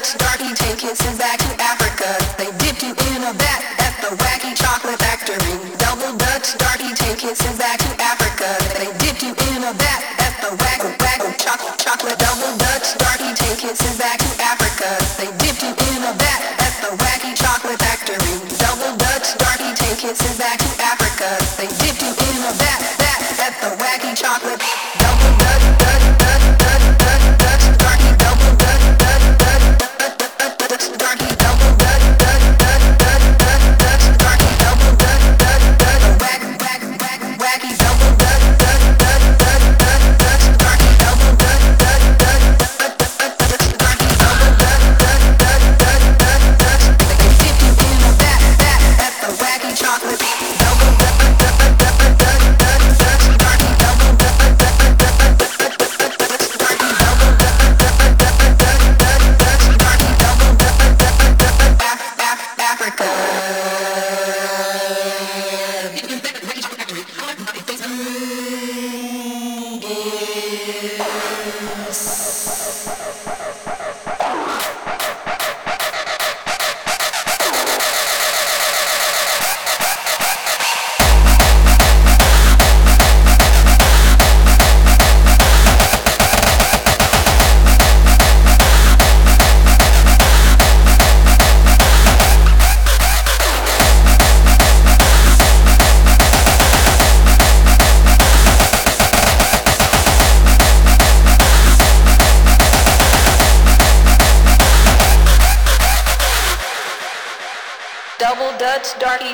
Dutch darky, take kisses back to Africa. They dipped you in a vat at the wacky chocolate factory. Double Dutch darky, take kisses back to Africa. They dipped you in a vat at the wacky chocolate. Double Dutch darky, take kisses back to Africa. They dipped you in a vat at the wacky chocolate factory. Double Dutch darky, take kisses back to Africa. They dipped you in a vat at the wacky chocolate. Double Dutch darky, double Dutch darky, double wacky double Dutch darky.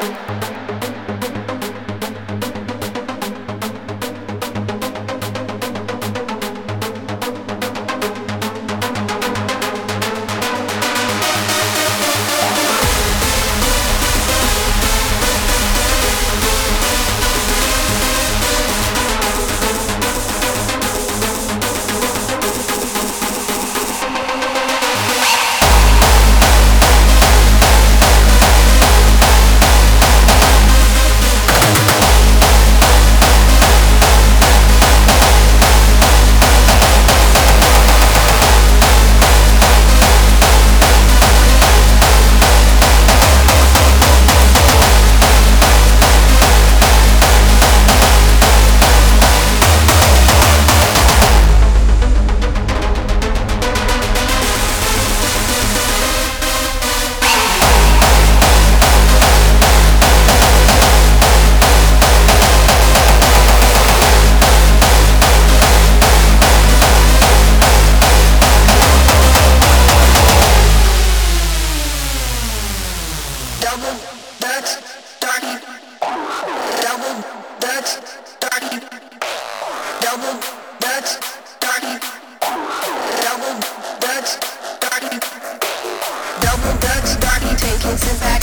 Double Dutch darky. Double Dutch darky. Double Dutch darky. Double Dutch darky. Double Dutch darky, take kisses back